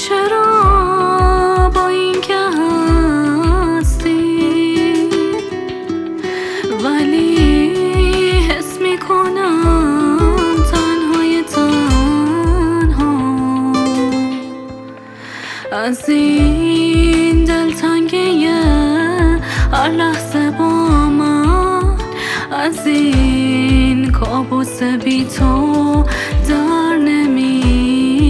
چرا با این که هستی ولی حس میکنم تنهای تنها از این دلتنگی هر لحظه با من، از این کابوس بی تو در نمیاد.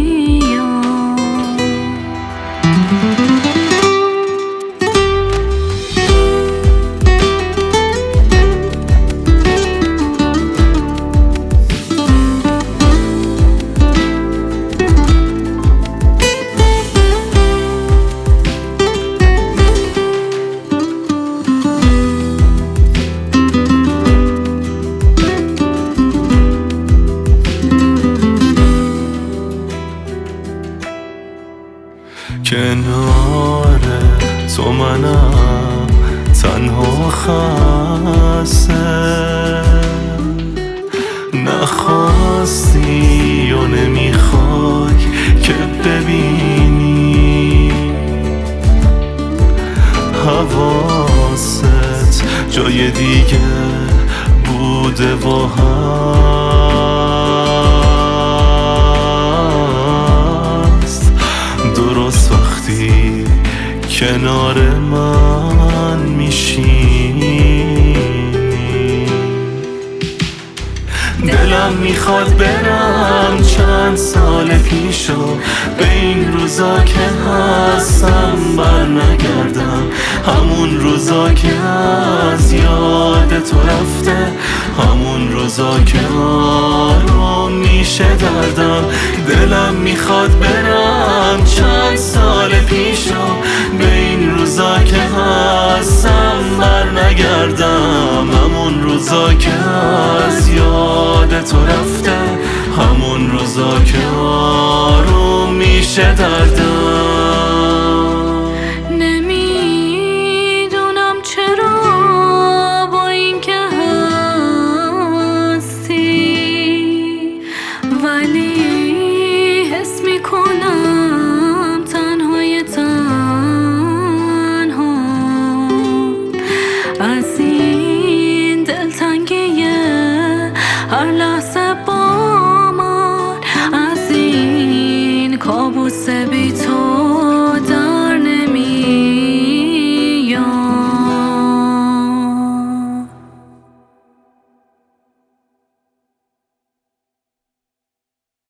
کنار تو منم تنها خسته، نخواستی و نمیخوای که ببینی حواست جای دیگه بوده و هست. درست وقتی کنار من میشینی دلم میخواد برم چند سال پیشو، به این روزا که هستم بر نگردم، همون روزا که از یاد تو رفته، همون روزا که آروم میشه دردم. دلم میخواد برم چند سال پیشو، به این روزا که هستم بر نگردم، همون روزا که از یاد تو رفته، همون روزا که آروم میشه دردم. نمیدونم چرا با این که هستی ولی حس میکنم تنهای تنها، از این دلتنگی هر لحظه